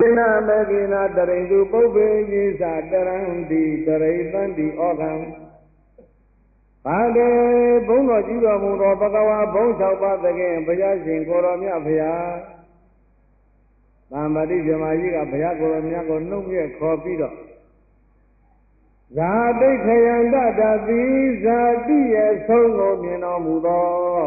na megina tarindu puppe yisa taranti taraitanti okam Bade bungo jiwa mudo bagawa bongsa upatake Bayasin koromya bhaya Bambadi jamayiga bhaya koromya ko numye khopido Zati khayanda dati zati ye songo mino mudo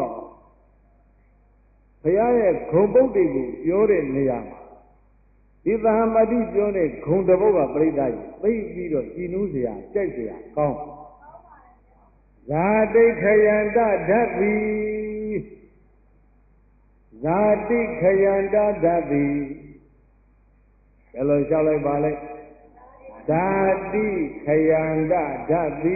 Bhaya ye ghumbukti ku pyore niyama Ita hamadi pyore ghundaboga pridai Pido jinu siya chay siya kaun Zati khayanda dati Zati khayanda dati Hello shalai balai Zati khayanda dati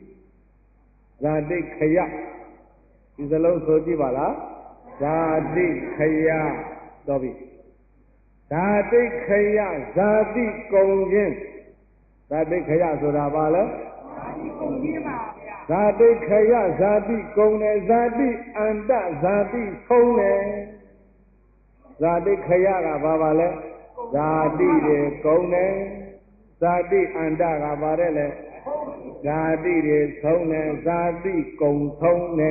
Zati khaya Isalau soji bala Zati khaya Dobi Zati khaya Zati kongjin Zati khaya sura bala Zati kongjin Zati khaya zati kone zati anta zati kone Zati khaya ka baba le zati de kone zati anta ka bare le zati de kone zati kong kone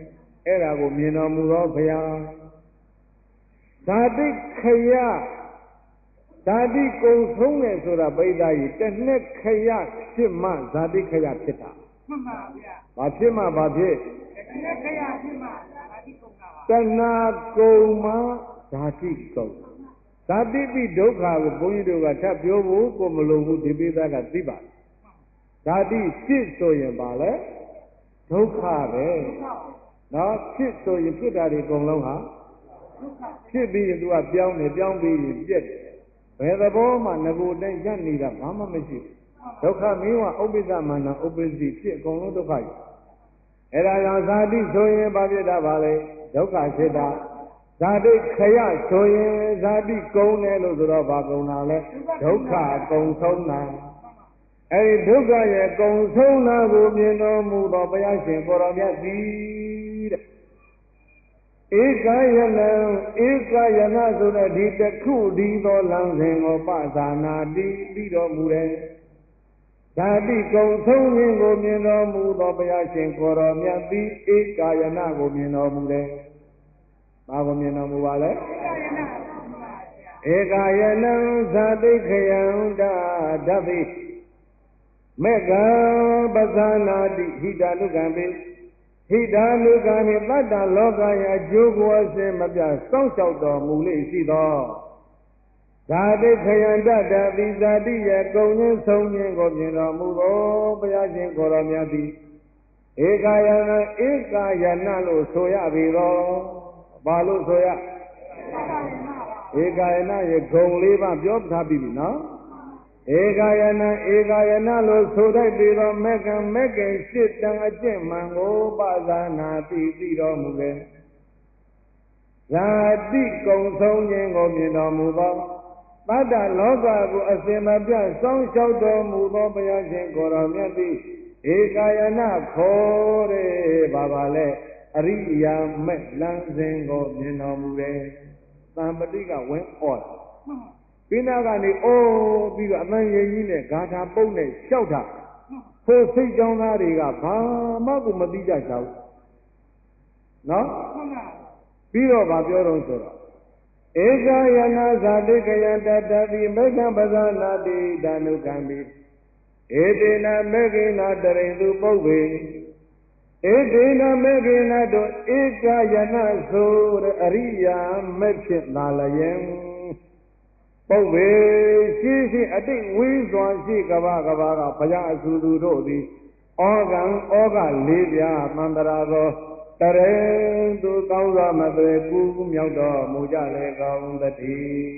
Era koမြင်တော်မူသောဘုရားဇာတိခယဇာတိကုံဆုံးတယ်ဆိုတာပိဋကကြီးတစ်နှစ်ခယဖြစ်မှဇာတိခယဖြစ်တာမှန်ပါဗျာဘာဖြစ်မှဘာဖြစ်တစ်နှစ်ခယဖြစ်မှဇာတိကုံတာပါတဏှာကုံမှဇာတိကုံဇာတိပိဒုက္ခကိုဘုန်းကြီးတို့ကထပ်ပြောဖို့ကိုမလိုဘူးဒီပိသားကသိပါတယ်ဇာတိဖြစ်ဆိုရင်ပါလေဒုက္ခပဲနော်ဖြစ်ဆိုရင်ဖြစ်တာတွေအကုန်လုံးဟာဖြစ်ပြီးရင်သူကပြောင်းနေပြောင်းပြီးရင်ပြက်တယ်ဘယ်သဘောမှငကိုတိုင်းရပ်နေတာဘာမှမရှိဘူးဒုက္ခမင်းဝဥပ္ပစ္စမန္နဥပ္ပစ္စည်းဖြစ်အကုန်လုံးဒုက္ခကြီးအဲ့ဒါကြောင့်ဇာတိဆိုရင်ဘာဖြစ်တာပါလဲဒုက္ခဖြစ်တာဇာတိခယဆိုရင်ဇာတိကုံတယ်လို့ဆိုတော့ဘာကုံတာလဲဒုက္ခကုံဆုံးတာအဲ့ဒီဒုက္ခရဲ့ကုံဆုံးတာကိုမြင်တော်မူသောဘုရားရှင်ကိုရောမြတ်သည်တဲ့ဧကယနံဧကယနာဆိုတဲ့ဒီတခုဒီသောလမ်းစဉ်ကိုပသနာတိပြီးတော်မူတယ်ဇာတိကုံဆုံးခြင်းကိုမြင်တော်မူသောဘုရားရှင်ကိုရောမြတ်သည်ဧကယနာကိုမြင်တော်မူတယ်ဘာကိုမြင်တော်မူပါလဲဧကယနံဇာတိခယံဒဓတိမေကံပသနာတိဟိတနုကံပိဟိတာနုကံနှင့်တတ္တလောကရဲ့အကျိုးကိုအစဉ်မပြတ်စောင့်ရှောက်တော်မူလေရှိသောဇာတိခယံတတ္တတိဇာတိရဲ့ကုံခြင်းဆုံးခြင်းကိုမြင်တော်မူသောဘုရားရှင်ကိုယ်တော်မြတ်သည်ဧကယနာဧကယနာလို့ဆိုရပြီတော့ဘာလို့ဆိုရဧကယနာရဲ့ဂုံ၄ပါးပြောထားပြီနော်ဧကယနာဧကယနာလို့ဆိုတတ်ပြီးတော့မက္ကံရှစ်တန်အကျင့်မှန်ကိုပဇာနာသိတော်မူတယ်ဇာတိကုံဆုံးခြင်းကိုမြင်တော်မူသောတတ္တလောကကိုအစဉ်မပြတ်စောင့်ရှောက်တော်မူသောဘုရားရှင်ကိုယ်တော်မြတ်သည်ဧကယနာခေါ်တဲ့ဘာလဲအရိယာမဲ့လမ်းစဉ်ကိုမြင်တော်မူတယ်သံပတိကဝင်ဩတာပိနာကနေအိုးပြီးတော့အမှန်ရည်ကြီးနဲ့ဂါထာပုတ်နဲ့လျှောက်တာဖိုးစိတ်ကြောင်းသားတွေကဘာမှကိုမသိကြကြဘူးနော်ပြီးတော့ဗာပြောတော့ဆိုတော့ဧကယနာဇာတိကယတတတိမေကံပဇာနာတိဓာနုကံပိဧတေနမေကိနာတရိတုပုဗ္ဗေဧတေနမေကိနာတို့ဧကယနာဆိုတဲ့အရိယာမဲ့ဖြစ်လာလျင်ပုဗ္ဗေရှိအတိတ်ဝေးစွာရှိကဘာကဘုရားအဆူသူတို့သည်ဩကံဩကလေးပြားမန္တရာသောတရေသူကောင်းစွာမသွေကူမြောက်တော်မူကြလေကောင်းသတည်း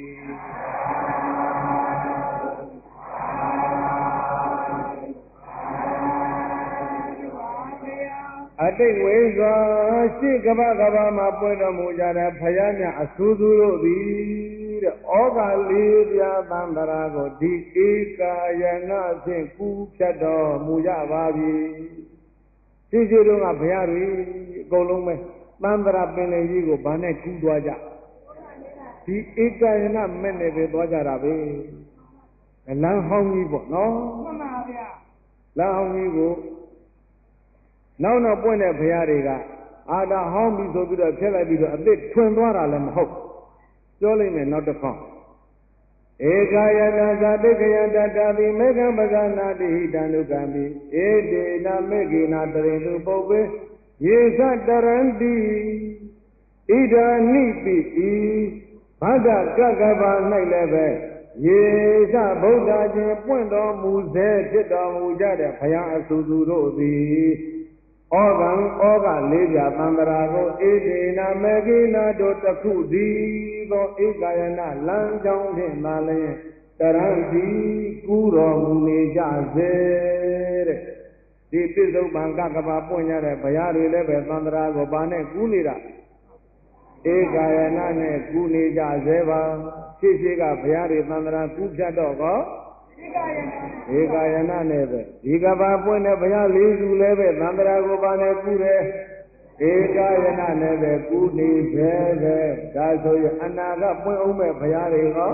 အတိတ်ဝေးစွာရှိကဘာမှာပွင့်တော်မူကြတဲ့ဘုရားမြတ်အဆူသူတို့သည်တဲ့ဩဃလေးပြားသံဃာကိုဒီဧကာယနာဖြင့်ကူးဖြတ်တော်မူကြပါပြီရှိတို့ကဘုရားတွေအကုန်လုံးပဲသံဃာပင်လေကြီးကိုဗာနဲ့ကူးသွားကြဒီဧကယနာမဲ့နဲ့ပဲသွားကြတာပဲလမ်းဟောင်းကြီးပေါ့နော်မှန်ပါဗျာလမ်းဟောင်းကြီးကိုနောက်ပွင့်တဲ့ဘုရားတွေကအာဒါဟောင်းပြီဆိုပြီးတော့ဖျက်လိုက်ပြီးတော့အသစ်ထွင်သွားတာလည်းမဟုတ်ပြောလိုက်မယ်နောက်တစ်ခေါက်ဧကယနာဇာတိကယတတပိမေဃပဇာနာတိဟိတံဒုက္ခမိဧတေနမေကိနာတရိတုပုပ္ပေယေသတရန္တိဣဒာနိပိဤဘဒ္ဒကကဗာ၌လည်းပဲယေသဗုဒ္ဓခြင်းပွင့်တော်မူစေဖြစ်တော်မူကြတဲ့ဘုရားအဆူဆူတို့သည်ဩဃံဩဃလေးပြသံဃာကိုဧတေနမေကိနာတို့တစ်ခုသည်သောဧကယနာလမ်းကြောင်းဖြင့်သာလျင်တရံတိကူတော်မူနေကြစေတဲ့ဒီပြစ္ဆုတ်ပံကကဘာပွင့်ရတဲ့ဘုရားတွေလည်းပဲသံဃာကိုဘာနဲ့ကူးနေတာဧကယနာနဲ့ကူးနေကြစေပါရှိကဘုရားတွေသံဃာကူးဖြတ်တော့ကောဧကယနာနဲ့ပဲဒီကဘာပွင့်တဲ့ဘုရားလေးစုလည်းပဲသံဃာကိုဘာနဲ့ကူးတယ်ဧကယနာနဲ့ပဲကူးနေစေပဲဒါဆိုရင်အနာကပွင့်အောင်မဲ့ဘုရားတွေဟော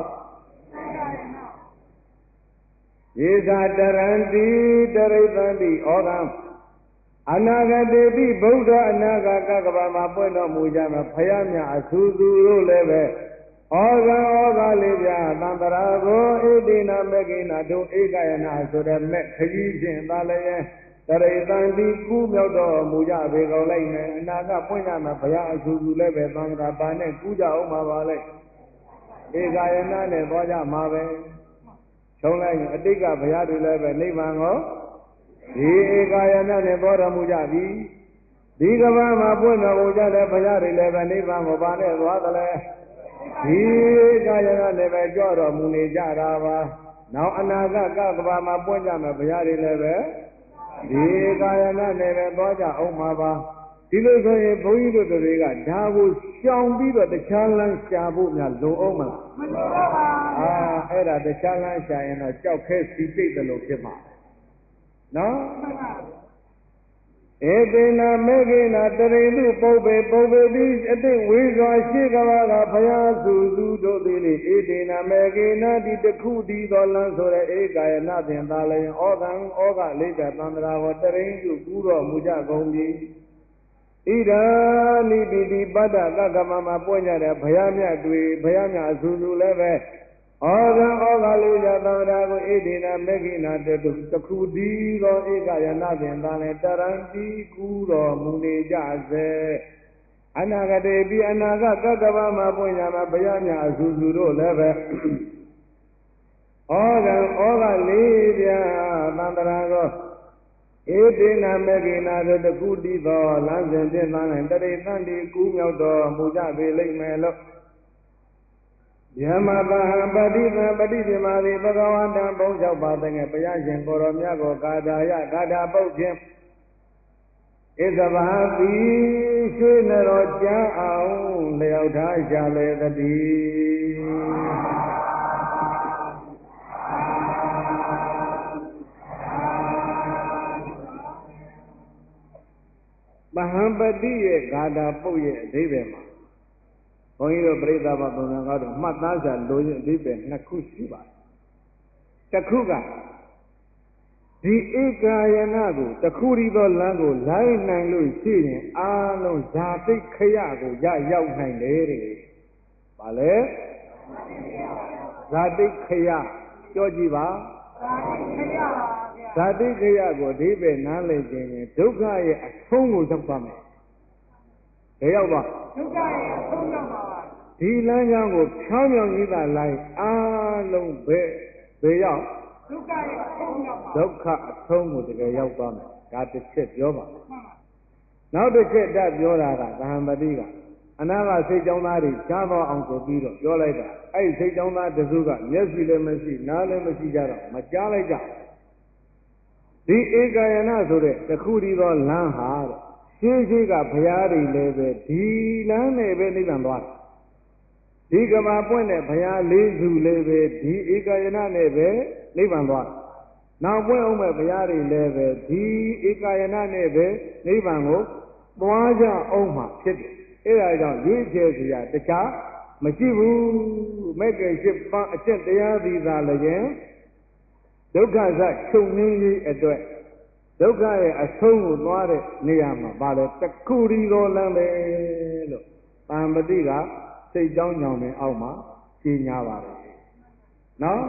ယေသတရန္တိတရိသန္တိဩဃံအနာဂတေတိဗုဒ္ဓအနာဂကကဘာမှာပွင့်တော်မူကြမှာဘုရားများအဆူဆူတို့လည်းပဲဩဃံဩဃလေးပြသံဃာကိုဣတိနာမေကိနာတို့ဧကယနာဆိုတဲ့မဲ့ခကြီးဖြင့်သာလည်းတရိသန္တိကူးမြောက်တော်မူကြပေကုန်လိုက်မယ်အနာဂပွင့်ကြမှာဘုရားအဆူဆူလည်းပဲသံဃာပါနဲ့ကူးကြအောင်မှာပါလိုက်ဧကယနာနဲ့သွားကြမှာပဲချုံလိုက်အတိတ်ကဘုရားတွေလည်းပဲနိဗ္ဗာန်ကိုဒီဧကယနာနဲ့သွားတော်မူကြပြီဒီကဘာမှာပွင့်တော်မူကြတဲ့ဘုရားတွေလည်းပဲနိဗ္ဗာန်ကိုပါနဲ့သွားသလဲဒီကာယနာလည်းပဲကြော့တော်မူနေကြတာပါနောက်အနာဂတ်ကကဘာမှာပွင့်ကြမယ်ဘုရားတွေလည်းပဲဒီကာယနာလည်းပဲသွားကြအောင်မှာပါဒီလိုဆိုရင်ဘုန်းကြီးတို့တွေကဒါကိုရှောင်ပြီးတော့တခြားလမ်းရှာဖို့များလုံအောင်မလားမလုံပါဘူးအဲ့ဒါတခြားလမ်းရှာရင်တော့ကြောက်ခဲစီပိတ်တယ်လို့ဖြစ်မှာနော်ဧတေနမေကိနာတရိတုပုပ္ပေတိအတိဝေစွာရှိကဘာကဘုရားစုစုတို့သည်လေဧတေနမေကိနာဒီတခုတည်းသောလမ်းဆိုတဲ့ဧကယနာဖြင့်သာလျင်ဩဃံဩဃလေးကသံဃာဝတရိတုကူတော်မူကြကုန်ပြီဣဒာနိပိတိပတ္တကကမမှာပွင့်ကြတဲ့ဘုရားမြတ်တွေဘုရားမြတ်အဆူဆူလည်းပဲဩဃံဩဃလေးကသံဃာကိုဣတိနာမေကိနာတခုတည်းသောဧကယနာဖြင့်သာလျင်တရံတိကူတော်မူနေကြစေအနာဂတေပိအနာဂကကဘာမှာပွင့်ကြမှာဘုရားမြတ်အဆူဆူတို့လည်းပဲဩဃံဩဃလေးပြသံဃာကိုဧတေနမေကိနာတို့တခုတည်းသောလမ်းစဉ်ဖြင့်သာလျင်တရိသန္တိကူးမြောက်တော်မူကြပေလိမ့်မယ်လို့ယမတဟံပတိသံပတိပြမာတိဘဂဝတံဘုံ၆ပါးတည်းငယ်ဘုရားရှင်ကိုရောမြတ်ကိုကာထာယကာထာပုတ်ဖြင့်ဣသဘာတိရွှေနရောကျမ်းအောင်လျောက်ထားရှာလေတည်းမဟံပတိရဲ့ဂါထာပုတ်ရဲ့အဓိပ္ပာယ်မှာဘုန်းကြီးတို့ပြိဿဘာပုံစံကားတော့မှတ်သားစာလိုရင်အဓိပ္ပာယ်နှစ်ခုရှိပါတယ်တစ်ခုကဒီဧကယနာကိုတခုတည်းသောလမ်းကိုလိုက်နိုင်လို့ရှိရင်အားလုံးဇာတိခရကိုရောက်နိုင်တယ်တဲ့။ဘာလဲဇာတိခရပြောကြည့်ပါဇာတိခရကိုအဓိပ္ပာယ်နားလည်ခြင်းရင်ဒုက္ခရဲ့အဆုံးကိုရောက်ပါမယ်။ဒါရောက်ပါဒုက္ခရဲ့အဆုံးရောက်ပါပါဒီလမ်းကြောင်းကိုဖြောင်းဖြောင်းကြီးသာလိုက်အားလုံးဘယ်ရောက်ဒုက္ခရဲ့အဆုံးရောက်ပါဒုက္ခအဆုံးကိုတကယ်ရောက်သွားမယ်ဒါတစ်ချက်ပြောပါနောက်တစ်ချက်တတ်ပြောတာကသဟံပတိကအနာကစိတ်ကြောင်းသားတွေကြားတော့အောင်ဆိုပြီးတော့ပြောလိုက်တာအဲ့စိတ်ကြောင်းသားတစုကမျက်စိလည်းမရှိနားလည်းမရှိကြတော့မကြားလိုက်ကြဒီဧကယနာဆိုတဲ့တခုတည်းသောလမ်းဟာရှိကဘုရားတွေလည်းပဲဒီလမ်းနဲ့ပဲနိဗ္ဗာန်သွားတယ်ဒီကဘာပွင့်တဲ့ဘုရားလေးစုလည်းပဲဒီဧကယနာနဲ့ပဲနိဗ္ဗာန်သွားတယ်နောက်ပွင့်အောင်မဲ့ဘုရားတွေလည်းပဲဒီဧကယနာနဲ့ပဲနိဗ္ဗာန်ကိုသွားကြအောင်မှာဖြစ်တယ်အဲ့ဒါကြောင့်ရွေးချယ်စရာတခြားမမရှိဘူးမဲ့ကရှိပန်းအကျင့်တရားသည်သာလည်းဒုက္ခစချုပ်ငင်းရေးအတွက်ဒုက္ခရဲ့အဆုံးကိုသွားတဲ့နေရာမှာပါလေတခုရီတော်လမ်းပဲလို့တန်ပတိကစိတ်ကြောင်းညောင်ပင်အောက်မှာရှင်းညာပါတယ်နော်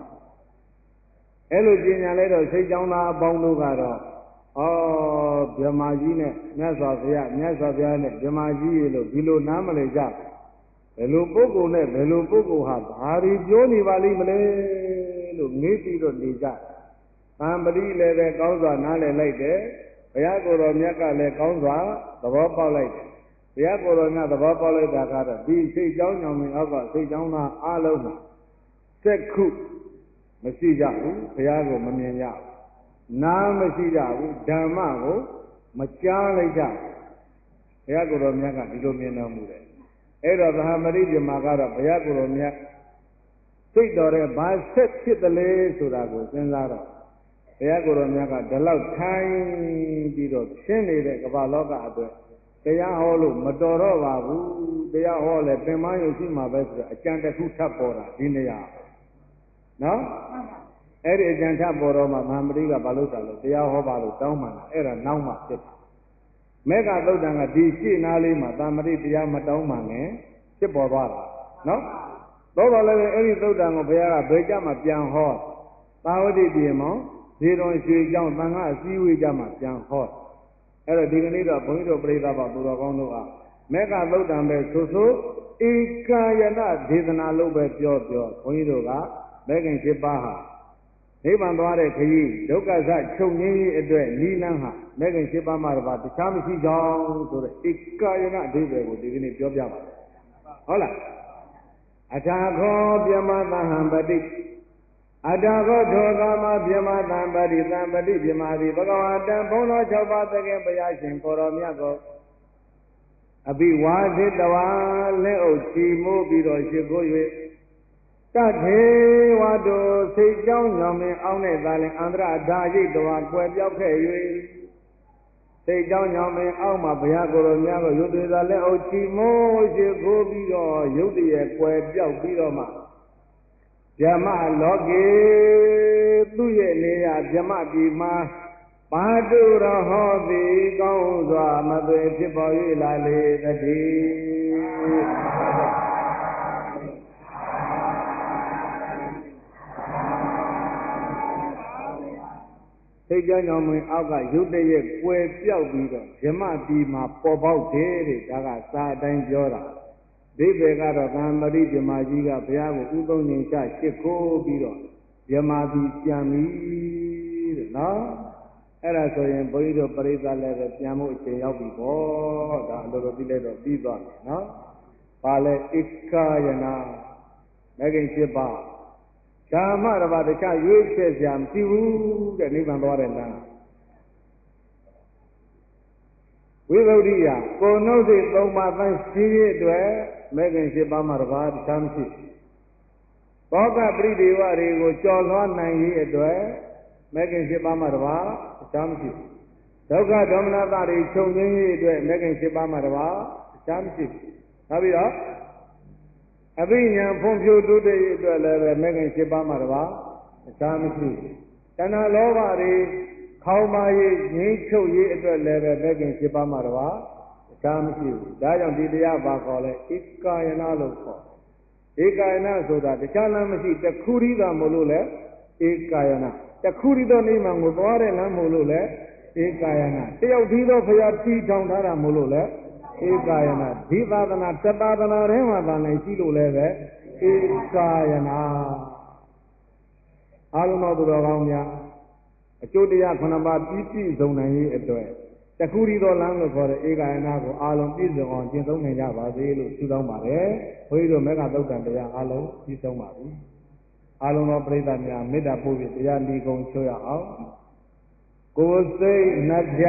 အဲ့လိုရှင်းညာလိုက်တော့စိတ်ကြောင်းသားအပေါင်းတို့ကတော့ဗြဟ္မာကြီးနဲ့မြတ်စွာဘုရားနဲ့ဗြဟ္မာကြီးရေလို့ဒီလိုနားမလည်ကြဘယ်လိုပုဂ္ဂိုလ်နဲ့ဘယ်လိုပုဂ္ဂိုလ်ဟာဘာတွေပြောနေပါလိမ့်မလဲလို့ငေးပြီးတော့နေကြတန်ပတိလည်းပဲကောင်းစွာနားလည်လိုက်တယ်ဘုရားကိုယ်တော်မြတ်ကလည်းကောင်းစွာသဘောပေါက်လိုက်တယ်ဘုရားကိုယ်တော်မြတ်သဘောပေါက်လိုက်တာကတော့ဒီစိတ်ကြောင်းညောင်မြင်အောက်ကစိတ်ကြောင်းသားအလုံးမှာစက်ခုမရှိကြဘူးဘုရားကိုမမြင်ကြဘူးနားမရှိကြဘူးဓမ္မကိုမကြားလိုက်ကြဘူးဘုရားကိုယ်တော်မြတ်ကဒီလိုမြင်တော်မူတယ်အဲ့တော့ဗဟာမရိပြမကတော့ဘုရားကိုယ်တော်မြတ်စိတ်တော်ရဲ့ဘာဆက်ဖြစ်တယ်လဲဆိုတာကိုစဉ်းစားတော့ဘုရားကိုယ်တော်မြတ်ကဒီလောက်ထိုင်ပြီးတော့ရှင်းနေတဲ့ကမ္ဘာလောကအတွက်တရားဟောလို့မတော်တော့ပါဘူးတရားဟောလဲပင်မယုံရှိမှာပဲဆိုတော့အကြံတစ်ခုထပ်ပေါ်တာဒီနေရာနော်အဲ့ဒီအကြံထပ်ပေါ်တော့မှမဟာမရိကဘာလို့တာလဲတရားဟောပါလို့တောင်းမှန်တာအဲ့ဒါနောက်မှဖြစ်တာမေဃသုတ်တံကဒီရှိနာလေးမှာသာမရိတရားမတောင်းမှန်နဲ့ဖြစ်ပေါ်သွားတာနော်သို့တော်လည်းအဲ့ဒီသုတ်တံကိုဘုရားကဘယ်ကြမှာပြန်ဟောသာဝတိပြေမောဇေတော်ရွှေเจ้าသံဃာအစည်းအဝေးကြမှာပြန်ဟောအဲ့တော့ဒီကနေ့တော့ဘုန်းကြီးတို့ပြိဿဘသူတော်ကောင်းတို့အားမေဃသုတ်တံပဲဆိုဧကာယနာဒေသနာလို့ပဲပြောဘုန်းကြီးတို့ကမဲခင်7ပါးဟာနိဗ္ဗာန်သွားတဲ့ခရီးဒုက္ခစချုပ်ငြိမ်းရေးအတွက်နိလန်းဟာမဲခင်7ပါးမှာတပါးတခြားမရှိကြောင်းဆိုတဲ့ဧကာယနာအဓိပ္ပာယ်ကိုဒီကနေ့ပြောပြပါတယ်ဟုတ်လားအထာခောပြမသဟံပတိအထာခောထောကာမပြမသံပတိသံပတိပြမသည်ဘဂဝါတံဘုံတော်6ပါးသခင်ဘုရားရှင်ကိုတော်မြတ်ကိုအဘိဝါစေတဝါလက်အုပ်ချီမိုးပြီးတော့ရှိခိုး၍တထေဝတုစိတ်ကြောင်းညောင်မင်းအောင်းတဲ့သာလင်အန္တရဓာရိတ်တော်ကွယ်ပြောက်ခဲ့၍စိတ်ကြောင်းညောင်မင်းအောက်မှာဘုရားကိုယ်တော်များကိုရုပ်တွေသာလက်အုပ်ချီမိုးရှိခိုးပြီးတော့ရုပ်တည်းရဲ့ကွယ်ပြောက်ပြီးတော့မှဗြဟ္မလောကေသူ့ရဲ့နေရာဗြဟ္မပြည်မှာပါတုရဟောတိကောင်းစွာမသွေဖြစ်ပေါ်၍လာလေသတည်းစိတ်ကြောင်းကြောင့်မင်းအောက်ကရုပ်တရက်ကွယ်ပြောက်ပြီးတော့ဗြဟ္မပြည်မှာပေါ်ပေါက်တယ်တဲ့ဒါကစာအတိုင်းပြောတာဒိဗေကတော့သံမရိဗြဟ္မာကြီးကဘုရားကိုဥသုံးငင်ချရှ िख ိုးပြီးတော့ဗြဟ္မာပြည်ပြန်ပြီတဲ့နော်အဲ့ဒါဆိုရင်ဘုန်းကြီးတို့ပရိသတ်လည်းပဲပြန်ဖို့အချိန်ရောက်ပြီပေါ့ဒါအလိုလိုပြီးလိုက်တော့ပြီးသွားပြီနော်ဘာလဲဧကာယနာမဂ္ဂင်7ပါးဓမ္မတစ်ပါးတခြားရွေးချယ်စရာမရှိဘူးတဲ့နိဗ္ဗာန်သွားတဲ့လမ်းဝိသုဒ္ဓိယကိုယ်နှုတ်စိတ်3ပါးသန့်ရှင်းရေးအတွက်မဂ္ဂင်7ပါးမှာတစ်ပါးတခြားမရှိဘောကပရိဒေဝတွေကိုကြော်လွှားနိုင်ရေးအတွက်မဂ္ဂင်7ပါးမှာတစ်ပါးတခြားမရှိဒုက္ခဒေါမနတာတွေချုပ်ငြိမ်းရေးအတွက်မဂ္ဂင်7ပါးမှာတစ်ပါးတခြားမရှိနောက်ပြီးတော့အဘိညာဉ်ဖွံ့ဖြိုးတိုးတက်ရေးအတွက်လည်းပဲမဂ္ဂင်7ပါးမှာတစ်ပါးတခြားမရှိတဏှာလောဘတွေခေါင်းပါရေးငြိမ်းချုပ်ရေးအတွက်လည်းပဲမဂ္ဂင်7ပါးမှာတစ်ပါးတခြားမရှိဘူးဒါကြောင့်ဒီတရားပါခေါ်လဲဧကာယနာလို့ခေါ်ဧကာယနာဆိုတာတခြားလမ်းမရှိတခုရီးသာမို့လို့လဲဧကာယနာတခုရီးသောနိဗ္ဗာန်ကိုသွားတဲ့လမ်းမို့လို့လဲဧကာယနာတယောက်ဒီသောဘုရားတည်ထောင်ထားတာမို့လို့လဲဧကာယနာဒီသာသနာတသာသနာထဲမှာသာနိုင်ရှိလို့လည်းပဲဧကာယနာအာလုံးတော်သူတော်ကောင်းများအကျိုးတရား9ပါးပြည့်ပြည့်စုံနိုင်ရေးအတွက်တခုရီသောလမ်းလို့ခေါ်တဲ့ဧကာယနာကိုအာလုံးပြည့်စုံအောင်ကျင့်သုံးနိုင်ကြပါစေလို့ဆုတောင်းပါတယ်ဘုန်းကြီးတို့မေဃသုတ်တံတရားအာလုံးပြည့်စုံပါပြီအာလုံးတော်ပြိဿများမေတ္တာပို့ပြီးတရားလီကုံချွတ်ရအောင်ကိုယ်စိတ်နှပြ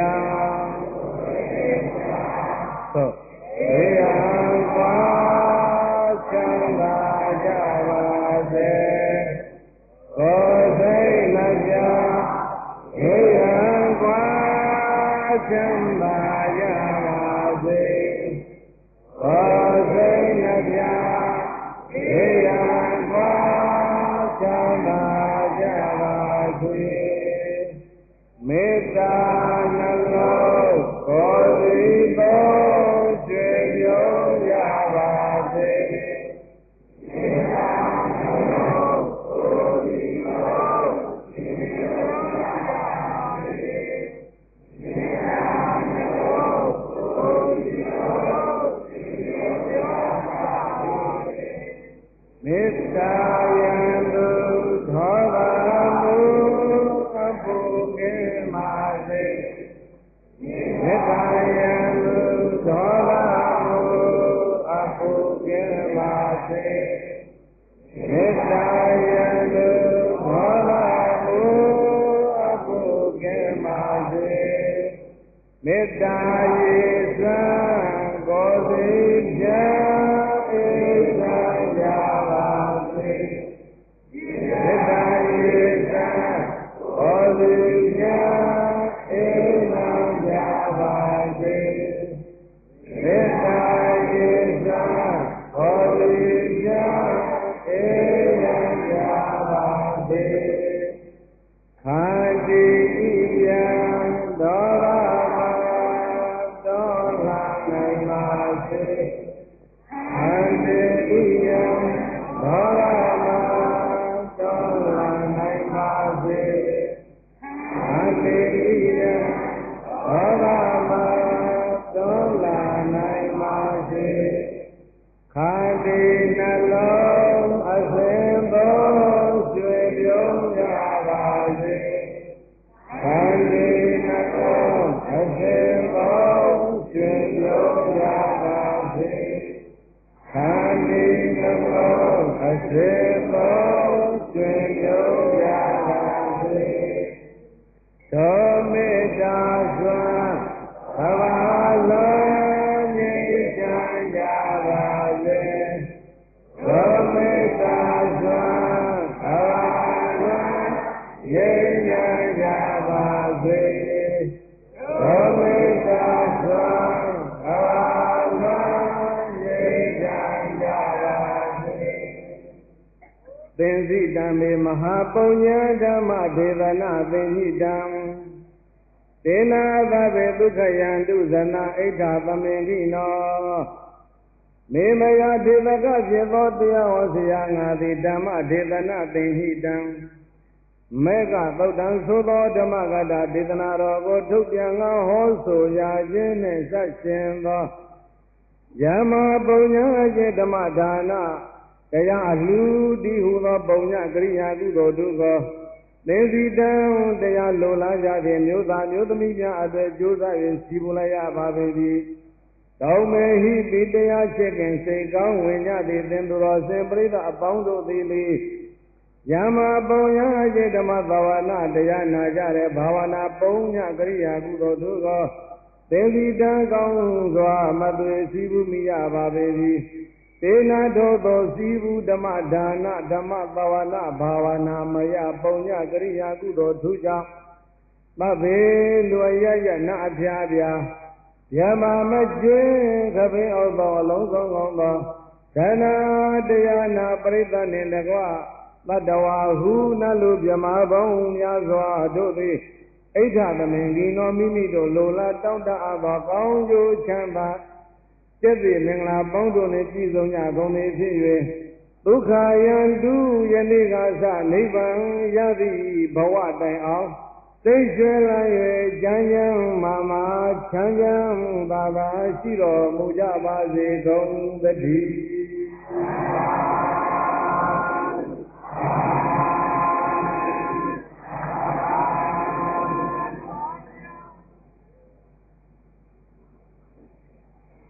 သို့ေယံကွာချမ်းသာကြပါစေကိုယ်စိတ်နှပြေယံကွာချမ်းသာကြပါစေကိုယ်စိတ်နှပြตายันตุทอวามุอภูเกมาเสမေတ္တာယံဒေါဝမုအပုကေမာစေမေတ္တာယံဒေါဝမုအပုကေမာစေမေတ္တာယေသံကိုသိပြဧသံကြပါစေမေတ္တာယေသံကိုသိပြဧသံကြပါစေမေတ္တာယေသံကိုသိပြဧသံကြပါစေခန္တီယံဒေါဝတော်လာနိုင်ပါစေခန္တီယံဒေါဝတော်လာနိုင်ပါစေခန္တီယံဒေါဝတော်လာနိုင်ပါစေခန္တီနှလုံးအစဉ်ပေါ်ကျွေပြုံးကြပါစေခန္တီနှလုံးအစဉ်ပေါ်ကျွေပြုံးကြပါစေခန္တီနှလုံးအစဉ်ပေါ်ကျွေပြုံးကြပါစေသောမေတ္တာစွာသဘာဝငြိမ်းချမ်းကြပါစေသောမေတ္တာစွာသဘာဝငြိမ်းချမ်းကြပါစေသောမေတ္တာစွာသဘာဝငြိမ်းချမ်းကြပါစေသင်္စိတံမေမဟာပုညဓမ္မဒေသနာသင်္စိတံဒေနာသဗ္ဗေဒုက္ခယံတုဇနာဣဋ္ဌသမင်တိနောမေမယဒေသကဖြစ်သောတရားဟောဆရာငါသည်ဓမ္မဒေသနာသင်္ဟိတံမေကသုတ်တံသို့သောဓမ္မဂတဒေသနာတော်ကိုထုတ်ပြန်ငါဟောဆိုရခြင်းနှင့်ဆက်ရှင်သောယမပုညအကျင့်ဓမ္မဒါနတရားလူတိဟုသောပုညကရိယာကုသိုလ်တို့ကိုသင်္စီတံတရားလိုလားကြဖြင့်မျိုးသားမျိုးသမီးများအတွက်ကြိုးစား၍စီပူလိုက်ရပါပေသည်တောင်းမေဟိပိတရားချစ်ခင်စိတ်ကောင်းဝင်ကြသည်သင်သူတော်စင်ပရိသတ်အပေါင်းတို့သည်လေယမပုံယအကျင့်ဓမ္မဘာဝနာတရားနာကြတဲ့ဘာဝနာပုံညကရိယာကုသိုလ်တို့ကိုသင်္စီတံကောင်းစွာမသွေစီပူမိရပါပေသည်တေနာတို့သောစီဘူးဓမ္မဒါနဓမ္မဘာဝနာဘာဝနာမယပုံညကရိယာကုသိုလ်ထူကြောင့်မဘေလွယ်ရရနာအပြားပြာယမမကျင်းခပင်းအောင်သောအလုံးစုံကောင်းသောဓနာတရားနာပရိသတ်နှင့်တကွတတ္တဝါဟုနလူမြမပေါင်းများစွာတို့သည်ဣဋ္ဌသမင်ဒီနောမိမိတို့လိုလားတောင်းတအပ်သောကောင်းကျိုးချမ်းသာကျက်သည်မင်္ဂလာပေါင်းတို့နှင့်ပြည့်စုံကြကုန်သည်ဖြစ်၍ဒုက္ခယံတုယနေ့ကစနိဗ္ဗာန်ရသည့်ဘဝတိုင်အောင်သိရွှဲလာ၍ကြမ်းကြမ်းမာမာချမ်းချမ်းသာသာရှိတော်မူကြပါစေကုန်သတည်း